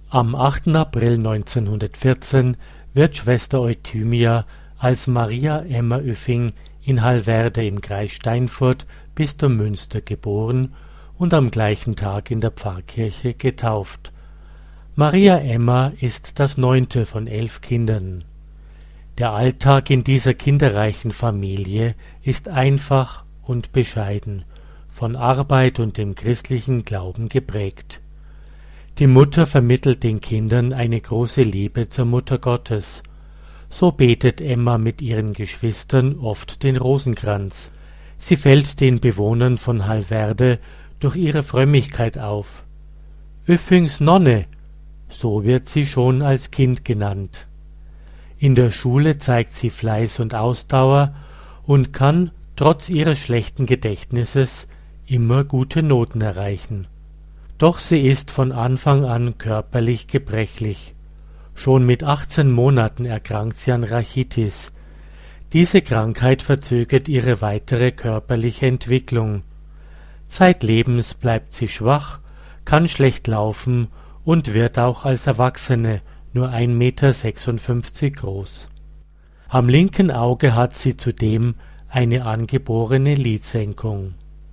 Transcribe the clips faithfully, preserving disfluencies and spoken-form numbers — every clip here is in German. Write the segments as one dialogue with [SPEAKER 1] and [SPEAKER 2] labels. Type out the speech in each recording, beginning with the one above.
[SPEAKER 1] Am achten April neunzehnhundertvierzehn wird Schwester Euthymia als Maria Emma Oeffing in Hallwerde im Kreis Steinfurt, Bistum Münster, geboren und am gleichen Tag in der Pfarrkirche getauft. Maria Emma ist das neunte von elf Kindern. Der Alltag in dieser kinderreichen Familie ist einfach und bescheiden, von Arbeit und dem christlichen Glauben geprägt. Die Mutter vermittelt den Kindern eine große Liebe zur Mutter Gottes. So betet Emma mit ihren Geschwistern oft den Rosenkranz. Sie fällt den Bewohnern von Hallwerde durch ihre Frömmigkeit auf. Oeffings Nonne, so wird sie schon als Kind genannt. In der Schule zeigt sie Fleiß und Ausdauer und kann, trotz ihres schlechten Gedächtnisses, immer gute Noten erreichen. Doch sie ist von Anfang an körperlich gebrechlich. Schon mit achtzehn Monaten erkrankt sie an Rachitis. Diese Krankheit verzögert ihre weitere körperliche Entwicklung. Zeitlebens bleibt sie schwach, kann schlecht laufen und wird auch als Erwachsene nur ein Meter sechsundfünfzig groß. Am linken Auge hat sie zudem eine angeborene Lidsenkung.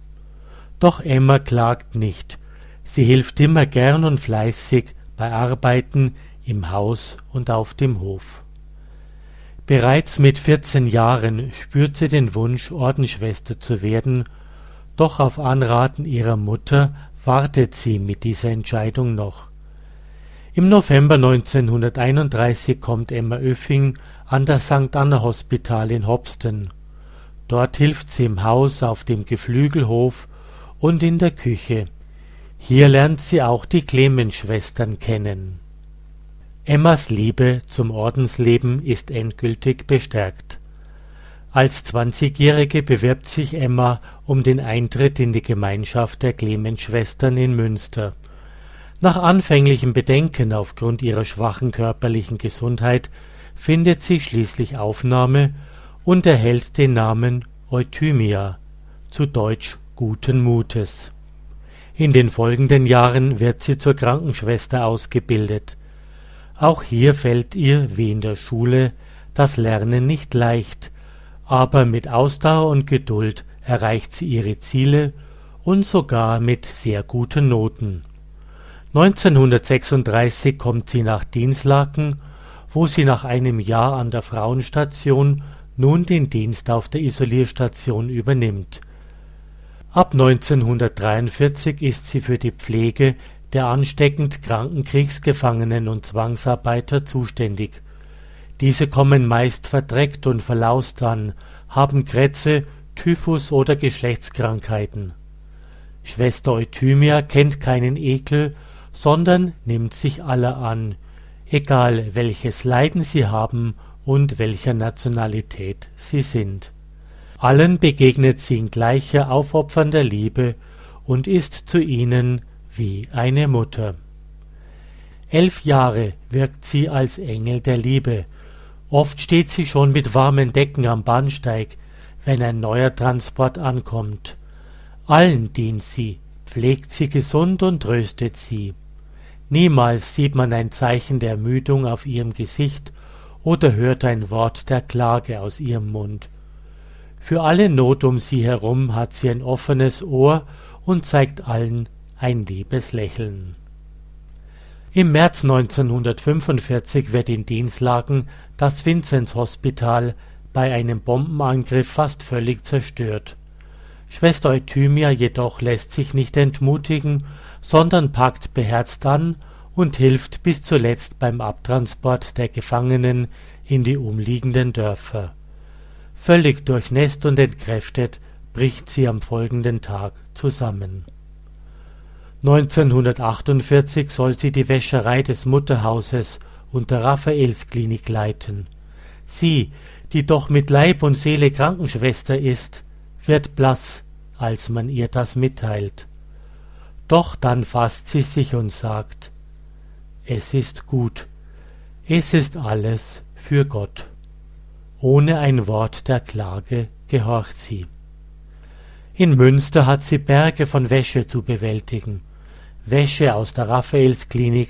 [SPEAKER 1] Doch Emma klagt nicht. Sie hilft immer gern und fleißig bei Arbeiten im Haus und auf dem Hof. Bereits mit vierzehn Jahren spürt sie den Wunsch, Ordensschwester zu werden, doch auf Anraten ihrer Mutter wartet sie mit dieser Entscheidung noch. Im November neunzehnhunderteinunddreißig kommt Emma Oeffing an das Sankt Anna Hospital in Hopsten. Dort hilft sie im Haus, auf dem Geflügelhof und in der Küche. Hier lernt sie auch die Clemensschwestern kennen. Emmas Liebe zum Ordensleben ist endgültig bestärkt. Als zwanzigjährige bewirbt sich Emma um den Eintritt in die Gemeinschaft der Clemensschwestern in Münster. Nach anfänglichem Bedenken aufgrund ihrer schwachen körperlichen Gesundheit findet sie schließlich Aufnahme und erhält den Namen Euthymia, zu Deutsch guten Mutes. In den folgenden Jahren wird sie zur Krankenschwester ausgebildet. Auch hier fällt ihr, wie in der Schule, das Lernen nicht leicht, aber mit Ausdauer und Geduld erreicht sie ihre Ziele und sogar mit sehr guten Noten. neunzehnhundertsechsunddreißig kommt sie nach Dinslaken, wo sie nach einem Jahr an der Frauenstation nun den Dienst auf der Isolierstation übernimmt. Ab neunzehnhundertdreiundvierzig ist sie für die Pflege der ansteckend kranken Kriegsgefangenen und Zwangsarbeiter zuständig. Diese kommen meist verdreckt und verlaust an, haben Krätze, Typhus oder Geschlechtskrankheiten. Schwester Euthymia kennt keinen Ekel, sondern nimmt sich aller an, egal welches Leiden sie haben und welcher Nationalität sie sind. Allen begegnet sie in gleicher aufopfernder Liebe und ist zu ihnen wie eine Mutter. Elf Jahre wirkt sie als Engel der Liebe. Oft steht sie schon mit warmen Decken am Bahnsteig, wenn ein neuer Transport ankommt. Allen dient sie, pflegt sie gesund und tröstet sie. Niemals sieht man ein Zeichen der Ermüdung auf ihrem Gesicht oder hört ein Wort der Klage aus ihrem Mund. Für alle Not um sie herum hat sie ein offenes Ohr und zeigt allen ein liebes Lächeln. Im März neunzehnhundertfünfundvierzig wird in Dinslaken das Vinzenzhospital bei einem Bombenangriff fast völlig zerstört. Schwester Euthymia jedoch lässt sich nicht entmutigen, sondern packt beherzt an und hilft bis zuletzt beim Abtransport der Gefangenen in die umliegenden Dörfer. Völlig durchnässt und entkräftet bricht sie am folgenden Tag zusammen. neunzehnhundertachtundvierzig soll sie die Wäscherei des Mutterhauses und der Raphaelsklinik leiten. Sie, die doch mit Leib und Seele Krankenschwester ist, wird blass, als man ihr das mitteilt. Doch dann fasst sie sich und sagt: Es ist gut, es ist alles für Gott. Ohne ein Wort der Klage gehorcht sie. In Münster hat sie Berge von Wäsche zu bewältigen. Wäsche aus der Raphaelsklinik,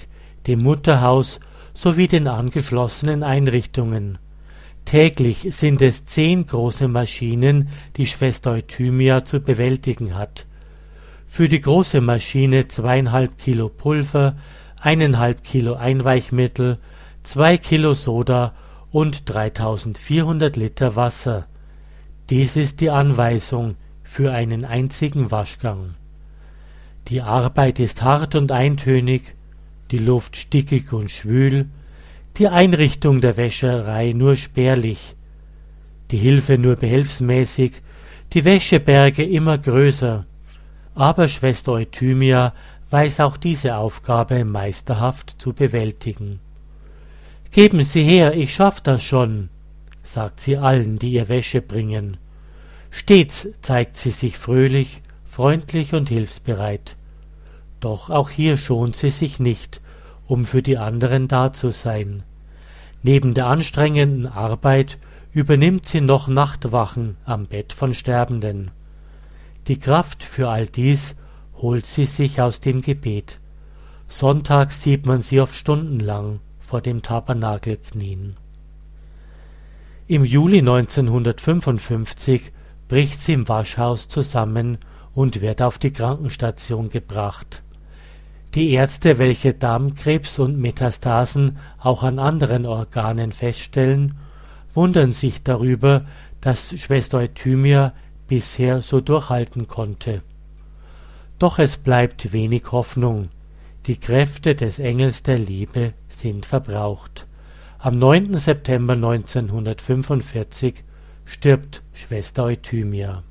[SPEAKER 1] dem Mutterhaus sowie den angeschlossenen Einrichtungen. Täglich sind es zehn große Maschinen, die Schwester Euthymia zu bewältigen hat. Für die große Maschine zweieinhalb Kilo Pulver, eineinhalb Kilo Einweichmittel, zwei Kilo Soda und dreitausendvierhundert Liter Wasser. Dies ist die Anweisung für einen einzigen Waschgang. Die Arbeit ist hart und eintönig, die Luft stickig und schwül, die Einrichtung der Wäscherei nur spärlich, die Hilfe nur behelfsmäßig, die Wäscheberge immer größer. Aber Schwester Euthymia weiß auch diese Aufgabe meisterhaft zu bewältigen. »Geben Sie her, ich schaff das schon«, sagt sie allen, die ihr Wäsche bringen. Stets zeigt sie sich fröhlich, freundlich und hilfsbereit. Doch auch hier schont sie sich nicht, um für die anderen da zu sein. Neben der anstrengenden Arbeit übernimmt sie noch Nachtwachen am Bett von Sterbenden. Die Kraft für all dies holt sie sich aus dem Gebet. Sonntags sieht man sie oft stundenlang vor dem Tabernakel knien. Im Juli neunzehnhundertfünfundfünfzig bricht sie im Waschhaus zusammen und wird auf die Krankenstation gebracht. Die Ärzte, welche Darmkrebs und Metastasen auch an anderen Organen feststellen, wundern sich darüber, dass Schwester Euthymia bisher so durchhalten konnte. Doch es bleibt wenig Hoffnung. Die Kräfte des Engels der Liebe sind verbraucht. Am neunten September neunzehnhundertfünfundvierzig stirbt Schwester Euthymia.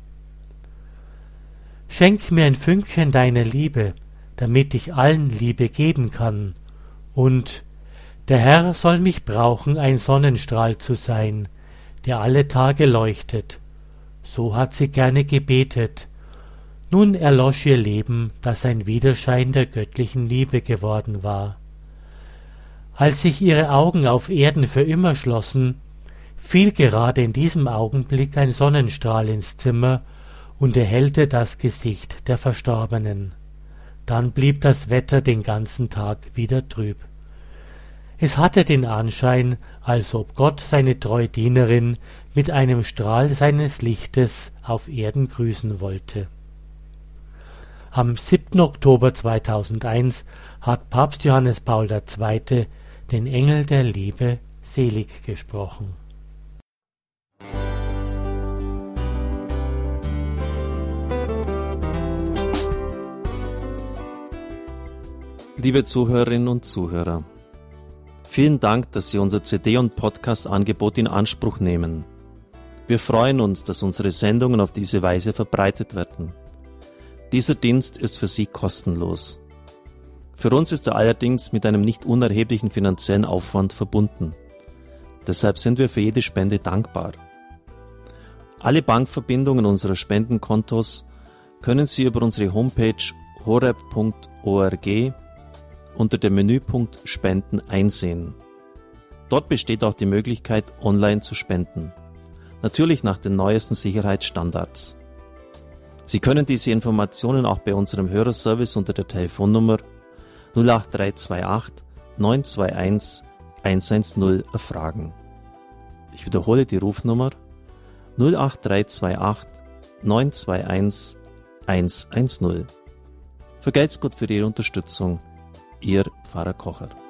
[SPEAKER 1] Schenk mir ein Fünkchen deiner Liebe, damit ich allen Liebe geben kann, und der Herr soll mich brauchen, ein Sonnenstrahl zu sein, der alle Tage leuchtet. So hat sie gerne gebetet. Nun erlosch ihr Leben, das ein Widerschein der göttlichen Liebe geworden war. Als sich ihre Augen auf Erden für immer schlossen, fiel gerade in diesem Augenblick ein Sonnenstrahl ins Zimmer und erhellte das Gesicht der Verstorbenen. Dann blieb das Wetter den ganzen Tag wieder trüb. Es hatte den Anschein, als ob Gott seine treue Dienerin mit einem Strahl seines Lichtes auf Erden grüßen wollte. Am siebten Oktober zweitausendeins hat Papst Johannes Paul der Zweite den Engel der Liebe selig gesprochen.
[SPEAKER 2] Liebe Zuhörerinnen und Zuhörer, vielen Dank, dass Sie unser C D- und Podcast-Angebot in Anspruch nehmen. Wir freuen uns, dass unsere Sendungen auf diese Weise verbreitet werden. Dieser Dienst ist für Sie kostenlos. Für uns ist er allerdings mit einem nicht unerheblichen finanziellen Aufwand verbunden. Deshalb sind wir für jede Spende dankbar. Alle Bankverbindungen unserer Spendenkontos können Sie über unsere Homepage horeb punkt org unter dem Menüpunkt Spenden einsehen. Dort besteht auch die Möglichkeit, online zu spenden. Natürlich nach den neuesten Sicherheitsstandards. Sie können diese Informationen auch bei unserem Hörerservice unter der Telefonnummer null acht drei zwei acht neun zwei eins eins eins null erfragen. Ich wiederhole die Rufnummer null acht drei zwei acht neun zwei eins eins eins null. Vergelt's Gott für Ihre Unterstützung. Ihr Pfarrer Kocher.